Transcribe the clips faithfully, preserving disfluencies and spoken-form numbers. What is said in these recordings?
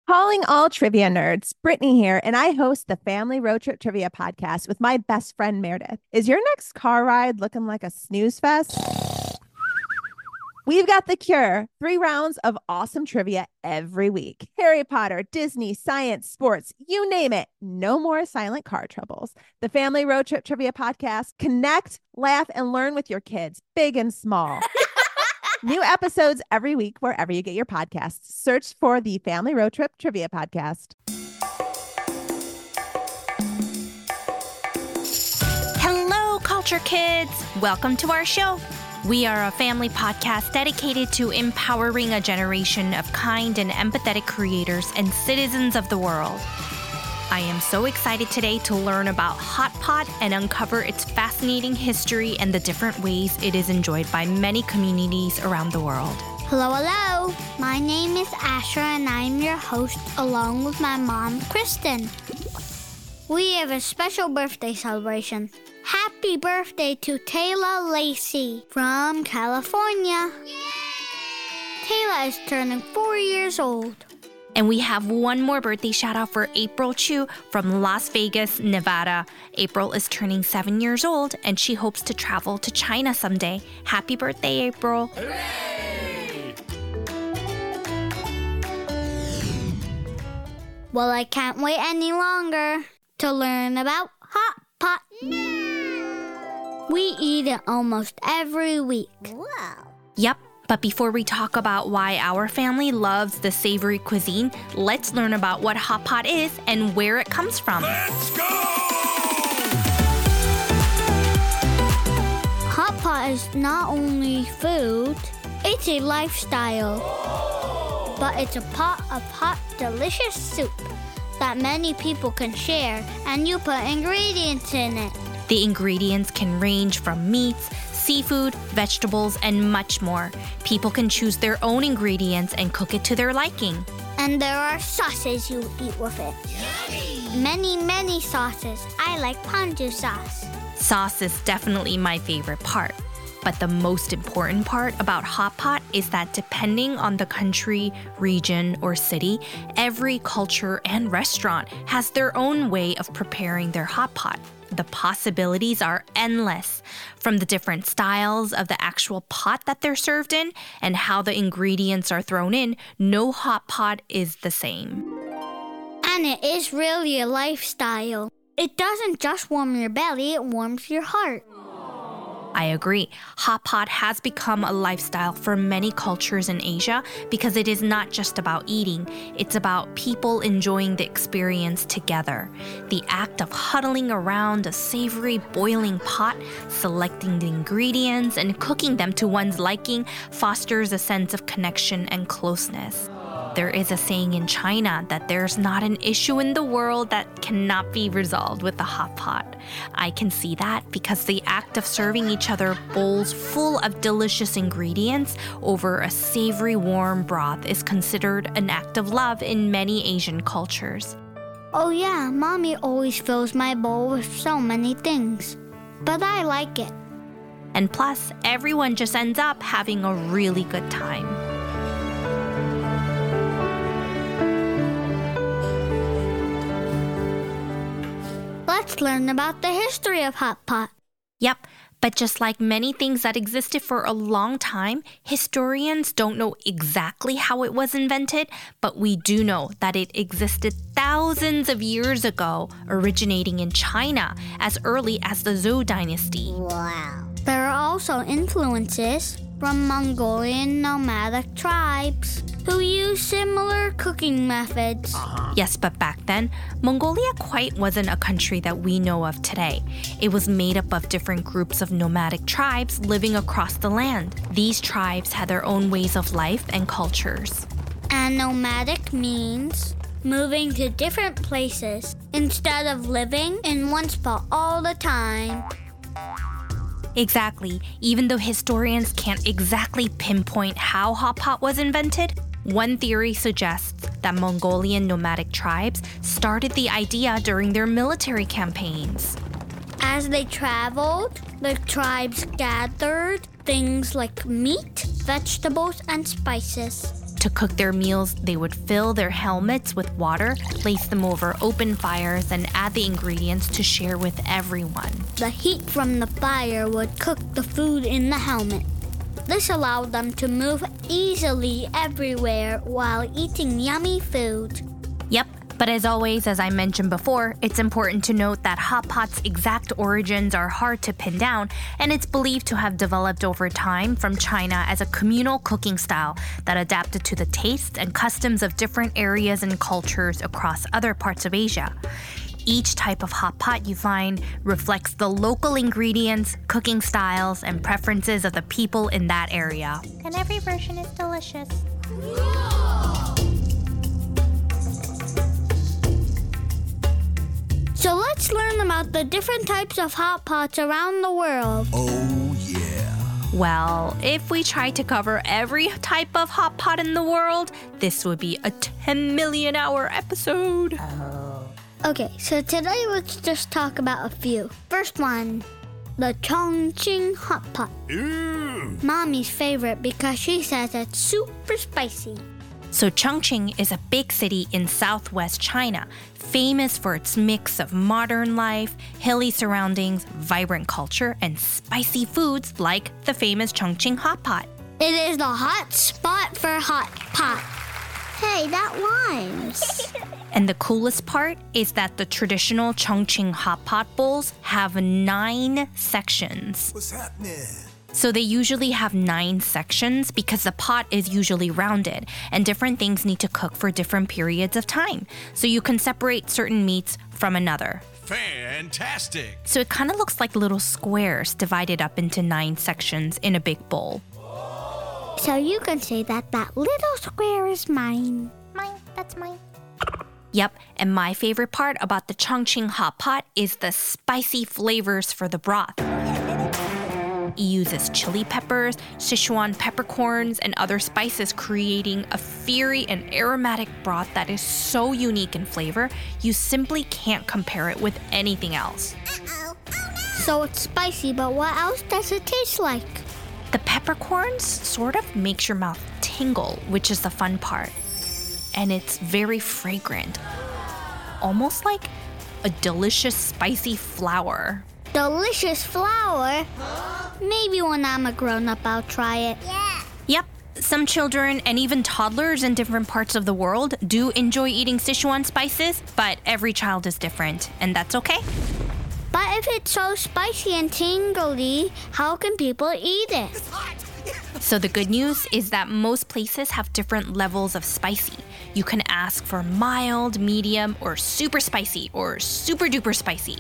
Calling all trivia nerds, Brittany here, and I host the Family Road Trip Trivia Podcast with my best friend Meredith. Is your next car ride looking like a snooze fest? We've got the cure. Three rounds of awesome trivia every week. Harry Potter, Disney, science, sports, you name it. No more silent car troubles. The Family Road Trip Trivia Podcast. Connect, laugh, and learn with your kids, big and small. New episodes every week wherever you get your podcasts. Search for the Family Road Trip Trivia Podcast. Hello, Culture Kids! Welcome to our show. We are a family podcast dedicated to empowering a generation of kind and empathetic creators and citizens of the world. I am so excited today to learn about hot pot and uncover its fascinating history and the different ways it is enjoyed by many communities around the world. Hello, hello. My name is Asher and I'm your host along with my mom, Kristen. We have a special birthday celebration. Happy birthday to Taylor Lacey from California. Yay! Taylor is turning four years old. And we have one more birthday shout out for April Chu from Las Vegas, Nevada. April is turning seven years old and she hopes to travel to China someday. Happy birthday, April. Hooray! Well, I can't wait any longer to learn about hot pot. We eat it almost every week. Wow. Yep. But before we talk about why our family loves the savory cuisine, let's learn about what hot pot is and where it comes from. Let's go! Hot pot is not only food, it's a lifestyle. But it's a pot of hot, delicious soup that many people can share, and you put ingredients in it. The ingredients can range from meats, seafood, vegetables, and much more. People can choose their own ingredients and cook it to their liking. And there are sauces you eat with it. Yummy. Many, many sauces. I like ponzu sauce. Sauce is definitely my favorite part. But the most important part about hot pot is that depending on the country, region, or city, every culture and restaurant has their own way of preparing their hot pot. The possibilities are endless, from the different styles of the actual pot that they're served in and how the ingredients are thrown in. No hot pot is the same. And it is really a lifestyle. It doesn't just warm your belly, it warms your heart. I agree. Hot pot has become a lifestyle for many cultures in Asia because it is not just about eating. It's about people enjoying the experience together. The act of huddling around a savory boiling pot, selecting the ingredients, and cooking them to one's liking fosters a sense of connection and closeness. There is a saying in China that there's not an issue in the world that cannot be resolved with the hot pot. I can see that because the act of serving each other bowls full of delicious ingredients over a savory warm broth is considered an act of love in many Asian cultures. Oh yeah, Mommy always fills my bowl with so many things. But I like it. And plus, everyone just ends up having a really good time. Let's learn about the history of hot pot. Yep, but just like many things that existed for a long time, historians don't know exactly how it was invented, but we do know that it existed thousands of years ago, originating in China as early as the Zhou dynasty. Wow. There are also influences from Mongolian nomadic tribes who use similar cooking methods. Uh-huh. Yes, but back then, Mongolia quite wasn't a country that we know of today. It was made up of different groups of nomadic tribes living across the land. These tribes had their own ways of life and cultures. And nomadic means moving to different places instead of living in one spot all the time. Exactly. Even though historians can't exactly pinpoint how hot pot was invented, one theory suggests that Mongolian nomadic tribes started the idea during their military campaigns. As they traveled, the tribes gathered things like meat, vegetables, and spices. To cook their meals, they would fill their helmets with water, place them over open fires, and add the ingredients to share with everyone. The heat from the fire would cook the food in the helmet. This allowed them to move easily everywhere while eating yummy food. Yep, but as always, as I mentioned before, it's important to note that hot pot's exact origins are hard to pin down, and it's believed to have developed over time from China as a communal cooking style that adapted to the tastes and customs of different areas and cultures across other parts of Asia. Each type of hot pot you find reflects the local ingredients, cooking styles, and preferences of the people in that area. And every version is delicious. So let's learn about the different types of hot pots around the world. Oh, yeah. Well, if we tried to cover every type of hot pot in the world, this would be a ten million hour episode. Okay, so today let's just talk about a few. First one, the Chongqing hot pot. Ooh. Mommy's favorite because she says it's super spicy. So Chongqing is a big city in southwest China, famous for its mix of modern life, hilly surroundings, vibrant culture, and spicy foods like the famous Chongqing hot pot. It is the hot spot for hot pot. Hey, that rhymes. And the coolest part is that the traditional Chongqing hot pot bowls have nine sections. What's happening? So they usually have nine sections because the pot is usually rounded and different things need to cook for different periods of time. So you can separate certain meats from another. Fantastic. So it kind of looks like little squares divided up into nine sections in a big bowl. So you can say that that little square is mine. Mine, that's mine. Yep, and my favorite part about the Chongqing hot pot is the spicy flavors for the broth. It uses chili peppers, Sichuan peppercorns, and other spices, creating a fiery and aromatic broth that is so unique in flavor, you simply can't compare it with anything else. Uh-oh. Oh, no. So it's spicy, but what else does it taste like? The peppercorns sort of makes your mouth tingle, which is the fun part. And it's very fragrant, almost like a delicious spicy flour. Delicious flour? Maybe when I'm a grown-up, I'll try it. Yeah. Yep, some children and even toddlers in different parts of the world do enjoy eating Sichuan spices, but every child is different, and that's okay. But if it's so spicy and tingly, how can people eat it? It's hot. So the good news is that most places have different levels of spicy. You can ask for mild, medium, or super spicy, or super duper spicy.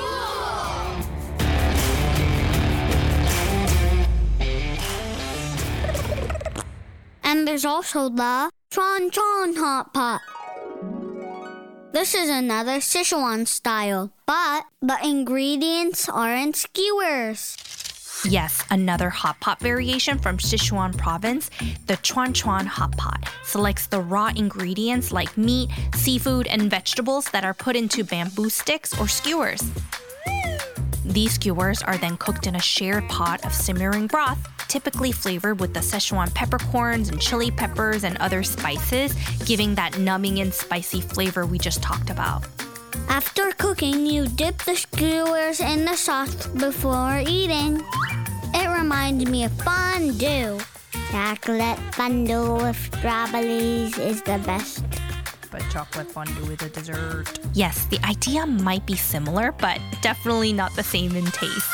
And there's also the Chongqing hot pot. This is another Sichuan style, but the ingredients are in skewers. Yes, another hot pot variation from Sichuan province, the Chuanchuan hot pot selects the raw ingredients like meat, seafood, and vegetables that are put into bamboo sticks or skewers. These skewers are then cooked in a shared pot of simmering broth, typically flavored with the Sichuan peppercorns and chili peppers and other spices, giving that numbing and spicy flavor we just talked about. After cooking, you dip the skewers in the sauce before eating. It reminds me of fondue. Chocolate fondue with strawberries is the best. But chocolate fondue with a dessert. Yes, the idea might be similar, but definitely not the same in taste.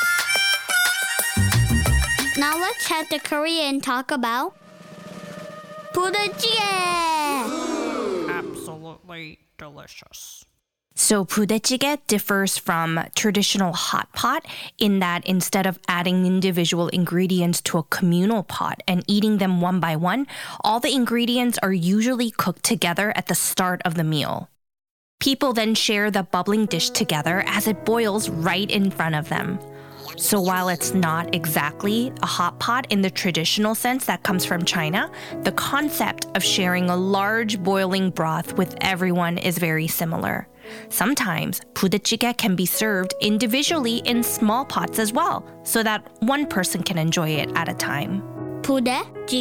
Now let's head to Korea and talk about 부대찌개. Absolutely delicious. So 부대찌개 differs from traditional hot pot in that instead of adding individual ingredients to a communal pot and eating them one by one, all the ingredients are usually cooked together at the start of the meal. People then share the bubbling dish together as it boils right in front of them. So while it's not exactly a hot pot in the traditional sense that comes from China, the concept of sharing a large boiling broth with everyone is very similar. Sometimes 부대찌개 can be served individually in small pots as well, so that one person can enjoy it at a time. 부대찌개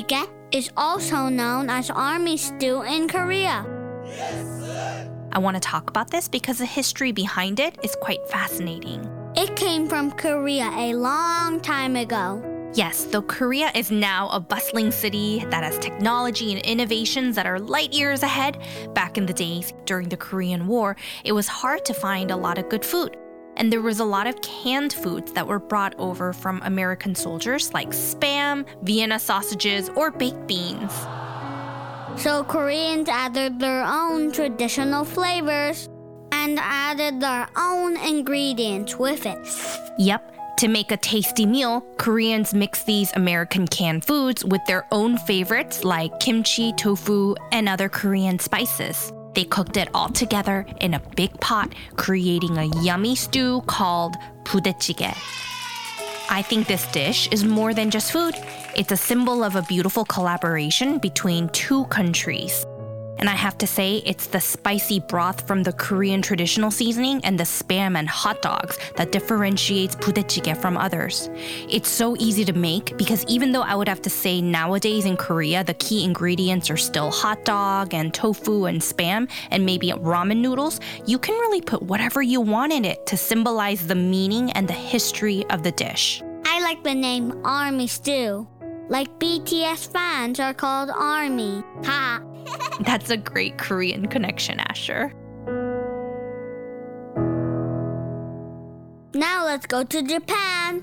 is also known as army stew in Korea. I want to talk about this because the history behind it is quite fascinating. It came from Korea a long time ago. Yes, though Korea is now a bustling city that has technology and innovations that are light years ahead, back in the days during the Korean War, it was hard to find a lot of good food. And there was a lot of canned foods that were brought over from American soldiers like Spam, Vienna sausages, or baked beans. So Koreans added their own traditional flavors and added their own ingredients with it. Yep. To make a tasty meal, Koreans mix these American canned foods with their own favorites like kimchi, tofu, and other Korean spices. They cooked it all together in a big pot, creating a yummy stew called budae-jjigae. I think this dish is more than just food. It's a symbol of a beautiful collaboration between two countries. And I have to say, it's the spicy broth from the Korean traditional seasoning and the Spam and hot dogs that differentiates budae-jjigae from others. It's so easy to make because even though I would have to say nowadays in Korea, the key ingredients are still hot dog and tofu and Spam and maybe ramen noodles, you can really put whatever you want in it to symbolize the meaning and the history of the dish. I like the name Army Stew. Like B T S fans are called Army. Ha! That's a great Korean connection, Asher. Now let's go to Japan.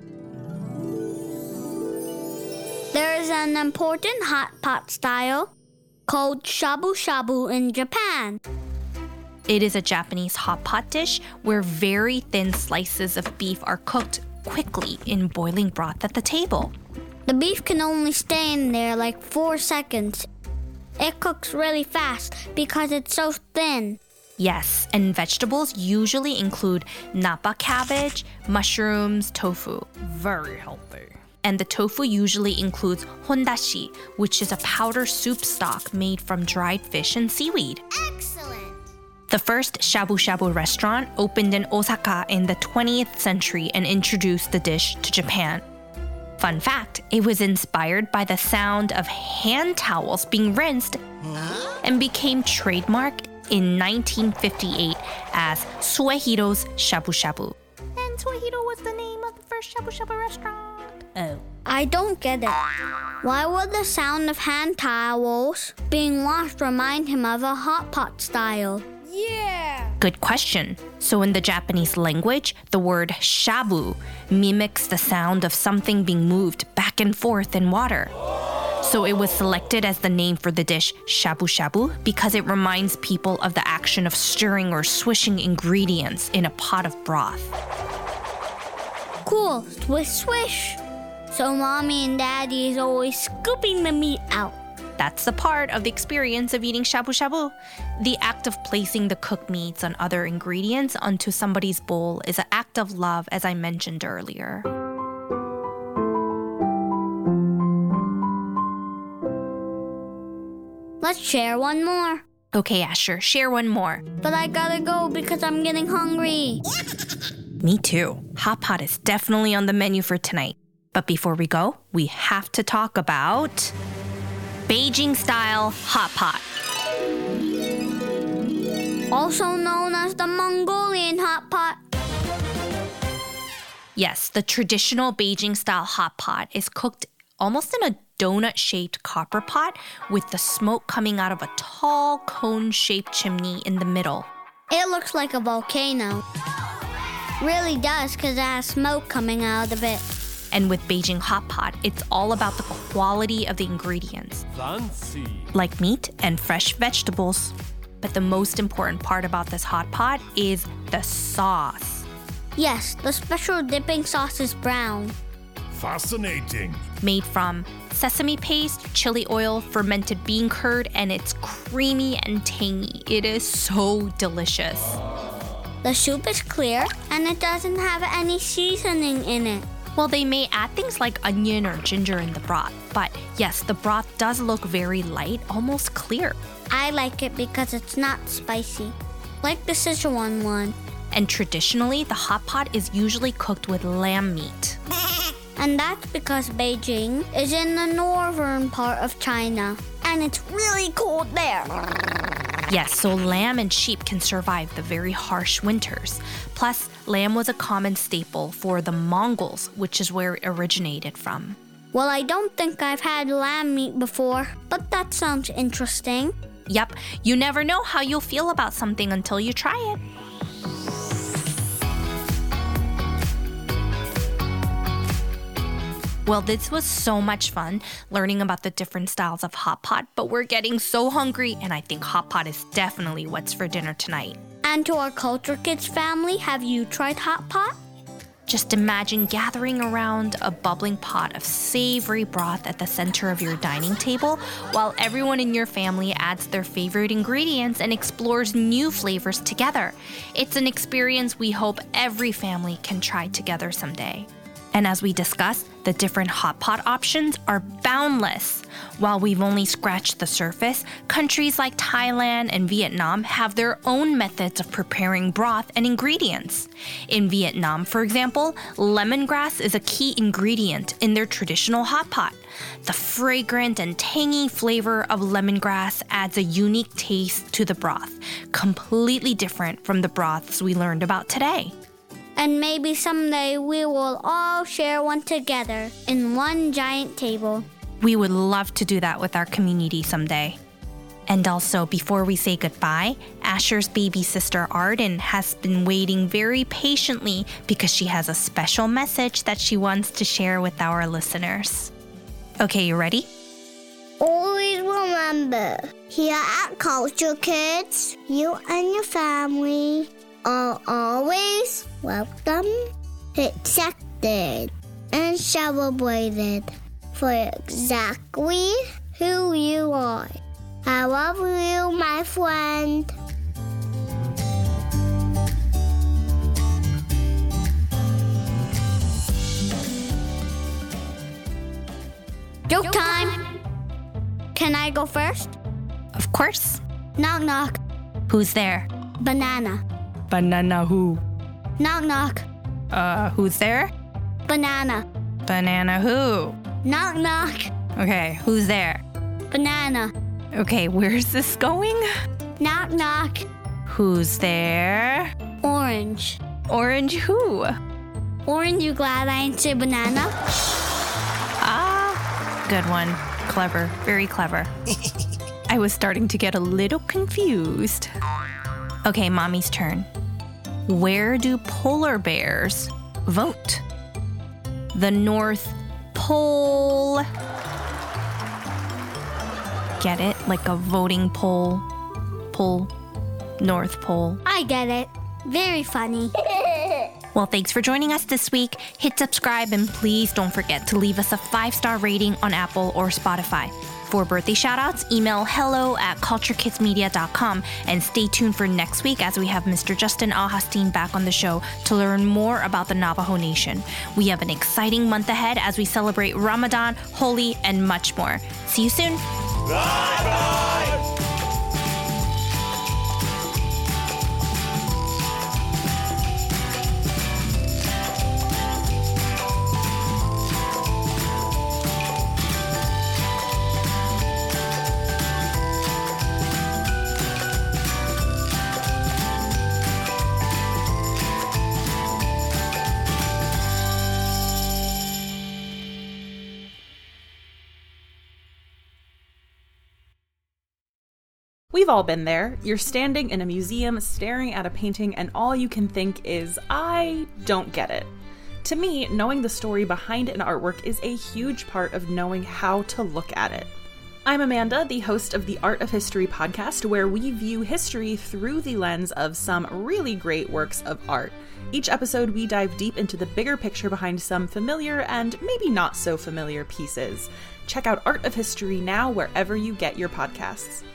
There is an important hot pot style called shabu shabu in Japan. It is a Japanese hot pot dish where very thin slices of beef are cooked quickly in boiling broth at the table. The beef can only stay in there like four seconds. It cooks really fast because it's so thin. Yes, and vegetables usually include napa cabbage, mushrooms, tofu. Very healthy. And the tofu usually includes hondashi, which is a powder soup stock made from dried fish and seaweed. Excellent! The first shabu shabu restaurant opened in Osaka in the twentieth century and introduced the dish to Japan. Fun fact, it was inspired by the sound of hand towels being rinsed and became trademarked in nineteen fifty-eight as Suehiro's Shabu Shabu. And Suehiro was the name of the first shabu shabu restaurant. Oh. I don't get it. Why would the sound of hand towels being washed remind him of a hot pot style? Good question. So in the Japanese language, the word shabu mimics the sound of something being moved back and forth in water. So it was selected as the name for the dish shabu shabu because it reminds people of the action of stirring or swishing ingredients in a pot of broth. Cool, swish swish. So mommy and daddy is always scooping the meat out. That's the part of the experience of eating shabu shabu. The act of placing the cooked meats and other ingredients onto somebody's bowl is an act of love, as I mentioned earlier. Let's share one more. Okay, Asher, share one more. But I gotta go because I'm getting hungry. Me too. Hot pot is definitely on the menu for tonight. But before we go, we have to talk about Beijing-style hot pot. Also known as the Mongolian hot pot. Yes, the traditional Beijing-style hot pot is cooked almost in a donut-shaped copper pot with the smoke coming out of a tall cone-shaped chimney in the middle. It looks like a volcano. Really does because it has smoke coming out of it. And with Beijing hot pot, it's all about the quality of the ingredients, Fancy. like meat and fresh vegetables. But the most important part about this hot pot is the sauce. Yes, the special dipping sauce is brown. Fascinating. Made from sesame paste, chili oil, fermented bean curd, and it's creamy and tangy. It is so delicious. The soup is clear and it doesn't have any seasoning in it. Well, they may add things like onion or ginger in the broth, but yes, the broth does look very light, almost clear. I like it because it's not spicy, like the Sichuan one. And traditionally, the hot pot is usually cooked with lamb meat. And that's because Beijing is in the northern part of China, and it's really cold there. Yes, so lamb and sheep can survive the very harsh winters. Plus, lamb was a common staple for the Mongols, which is where it originated from. Well, I don't think I've had lamb meat before, but that sounds interesting. Yep, you never know how you'll feel about something until you try it. Well, this was so much fun learning about the different styles of hot pot, but we're getting so hungry, and I think hot pot is definitely what's for dinner tonight. And to our Culture Kids family, have you tried hot pot? Just imagine gathering around a bubbling pot of savory broth at the center of your dining table while everyone in your family adds their favorite ingredients and explores new flavors together. It's an experience we hope every family can try together someday. And as we discussed, the different hot pot options are boundless. While we've only scratched the surface, countries like Thailand and Vietnam have their own methods of preparing broth and ingredients. In Vietnam, for example, lemongrass is a key ingredient in their traditional hot pot. The fragrant and tangy flavor of lemongrass adds a unique taste to the broth, completely different from the broths we learned about today. And maybe someday we will all share one together in one giant table. We would love to do that with our community someday. And also, before we say goodbye, Asher's baby sister Arden has been waiting very patiently because she has a special message that she wants to share with our listeners. Okay, you ready? Always remember, here at Culture Kids, you and your family are always welcome, accepted, and celebrated for exactly who you are. I love you, my friend. Joke time! Can I go first? Of course. Knock knock. Who's there? Banana. Banana who? Knock knock. Uh, who's there? Banana. Banana who? Knock knock. Okay, who's there? Banana. Okay, where's this going? Knock knock. Who's there? Orange. Orange who? Orange, you glad I ain't say banana? Ah, good one. Clever, very clever. I was starting to get a little confused. Okay, Mommy's turn. Where do polar bears vote? The North Pole. Get it? Like a voting poll. Pole. North Pole. I get it. Very funny. Well, thanks for joining us this week. Hit subscribe and please don't forget to leave us a five-star rating on Apple or Spotify. For birthday shoutouts, email hello at culture kids media dot com and stay tuned for next week as we have Mister Justin Alhastine back on the show to learn more about the Navajo Nation. We have an exciting month ahead as we celebrate Ramadan, Holi, and much more. See you soon. Bye-bye! We've all been there. You're standing in a museum staring at a painting and all you can think is, I don't get it. To me, knowing the story behind an artwork is a huge part of knowing how to look at it. I'm Amanda, the host of the Art of History podcast, where we view history through the lens of some really great works of art. Each episode, we dive deep into the bigger picture behind some familiar and maybe not so familiar pieces. Check out Art of History now wherever you get your podcasts.